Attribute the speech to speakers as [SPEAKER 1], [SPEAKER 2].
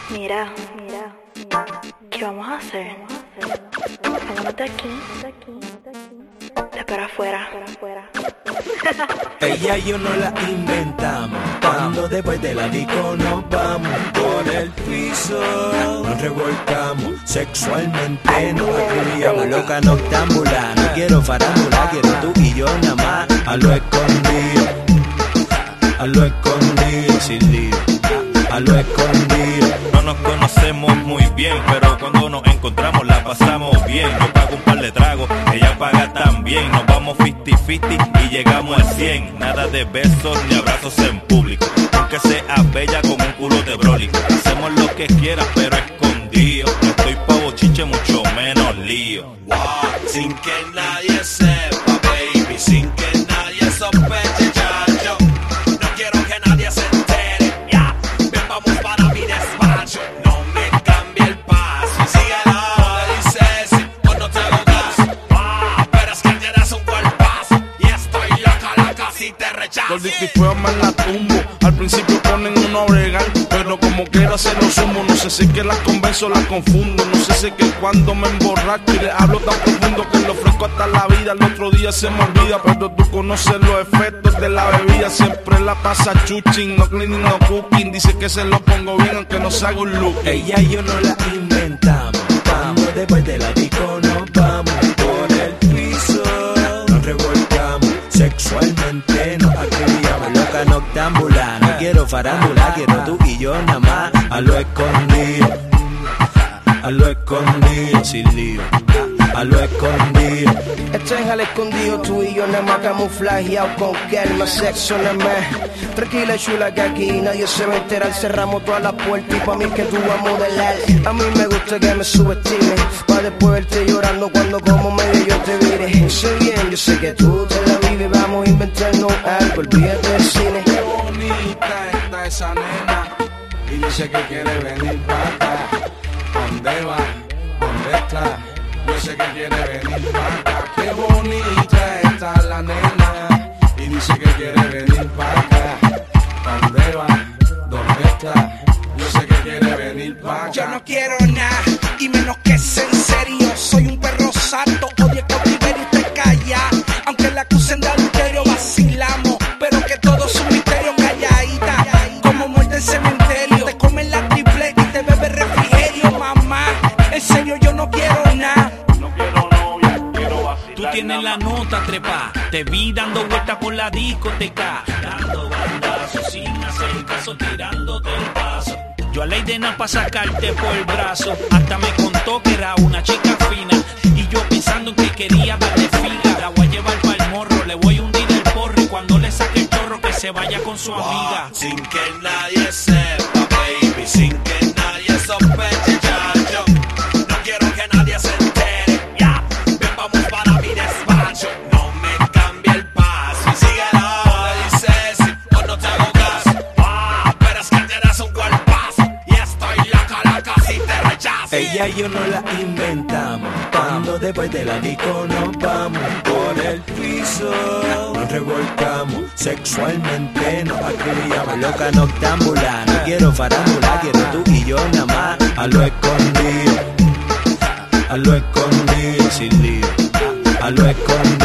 [SPEAKER 1] Mira, ¿qué vamos a hacer? Vámonos de aquí, de para afuera.
[SPEAKER 2] Ella y yo no la inventamos. Cuando después de la disco nos vamos por el piso, nos revolcamos sexualmente, nos acribillamos. Loca noctámbula, no quiero farándula, quiero tú y yo nada más. A lo escondido, sin lío. A lo escondido.
[SPEAKER 3] No nos conocemos muy bien, pero cuando nos encontramos la pasamos bien. Yo pago un par de tragos, ella paga también. Nos vamos 50-50 y llegamos al 100. Nada de besos ni abrazos en público, aunque sea bella con un culo de Broly. Hacemos lo que quieras, pero escondido. No estoy pa' bochiche, mucho menos lío.
[SPEAKER 4] Wow, sin que nadie sepa, baby, sin que nadie sospeche, chacho. No quiero que nadie se entere, ya. Ven, vamos para mi despacho. No me cambie el paso y síguelo. Me dices sí o no te lo das. Pero es que tienes un cuerpazo y estoy loca si te rechazo.
[SPEAKER 5] Los distifeos me la tumbo. Al principio ponen uno a bregar, pero como quiera se lo sumo. No sé si es que las convenzo o las confundo. No sé si es que cuando me emborracho y le hablo tan profundo que lo ofrezco hasta la vida. El otro día se me olvida, pero tú conoces los efectos de la bebida. Siempre la pasa chuching, no cleaning, no cooking. Dice que se lo pongo bien aunque no se haga un look.
[SPEAKER 2] Ella y yo no la inventamos. Cuando después de la disco nos vamos por el piso, nos revolcamos sexualmente, nos acribillamos. Loca noctámbula, no quiero farándula, quiero tú y yo nada más. A lo escondido, sin lío. A lo escondido.
[SPEAKER 6] Esto es al escondido, tú y yo nada más camuflajeado con calma, sexo nada más. Tranquila chula que aquí nadie se va a enterar. Cerramos todas las puertas y pa' mí que tú vas a modelar. A mí me gusta que me subestimes, pa' después verte llorando cuando como medio yo te vire. Sé bien, yo sé que tú te la vives, vamos a inventarnos algo, olvídate del cine.
[SPEAKER 5] Qué bonita está esa nena y dice que quiere venir para acá. ¿Dónde va? ¿Dónde está? Yo sé que quiere venir para acá. Qué bonita está la nena y dice que quiere venir para acá. ¿Dónde va? ¿Dónde está? Yo sé que quiere venir para acá.
[SPEAKER 7] Yo no quiero nada y menos que sea en serio. Soy un perro santo, odio cautiverio y te calla. Aunque la acusen de adulterio vacilamos, pero que todo es un misterio. Calladita como muerte en cementerio. Te comen la tripleta y te bebe refrigerio. Mamá, en serio yo no quiero nada.
[SPEAKER 8] Tú tienes la nota trepa, te vi dando vueltas por la discoteca, dando bandazos sin hacer caso, tirándote el paso. Yo a ley de nada pa' sacarte por el brazo, hasta me contó que era una chica fina, y yo pensando en que quería darle figa. La voy a llevar pa'l morro, le voy a hundir el porro, y cuando le saque el chorro que se vaya con su amiga.
[SPEAKER 4] Sin que nadie sepa, baby, sin que nadie sospeche, chacho. No quiero que nadie se entere, ya. Ven, vamos para mi despacho. No me cambie el paso y síguelo. Me dices sí o no te hago caso. Pero es que tienes un cuerpazo y estoy loca si te rechazo.
[SPEAKER 2] Ella y yo no la inventamos. Cuando después de la disco nos vamos por el piso, nos revolcamos sexualmente, nos acribillamos. Loca noctámbula, no quiero farándula, quiero tú y yo nada más. A lo escondido, sin lío. A lo escondido.